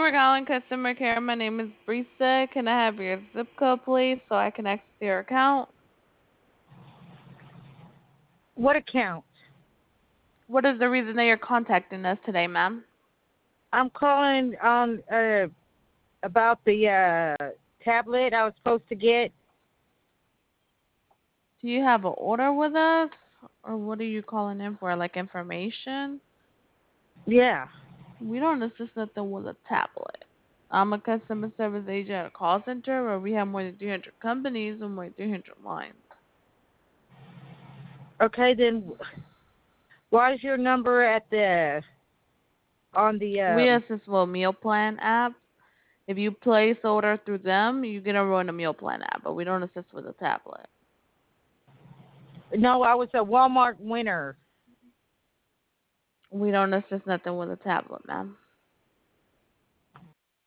for calling customer care. My name is Brisa. Can I have your zip code, please, so I can access your account? What account? What is the reason that you're contacting us today, ma'am? I'm calling on about the tablet I was supposed to get. Do you have an order with us, or what are you calling in for? Like information? Yeah. We don't assist nothing with a tablet. I'm a customer service agent at a call center where we have more than 300 companies and more than 300 lines. Okay, then why is your number at the on the We assist with meal plan apps. If you place order through them, you get a run a meal plan app, but we don't assist with a tablet. No, I was a Walmart winner. We don't assist nothing with a tablet, ma'am.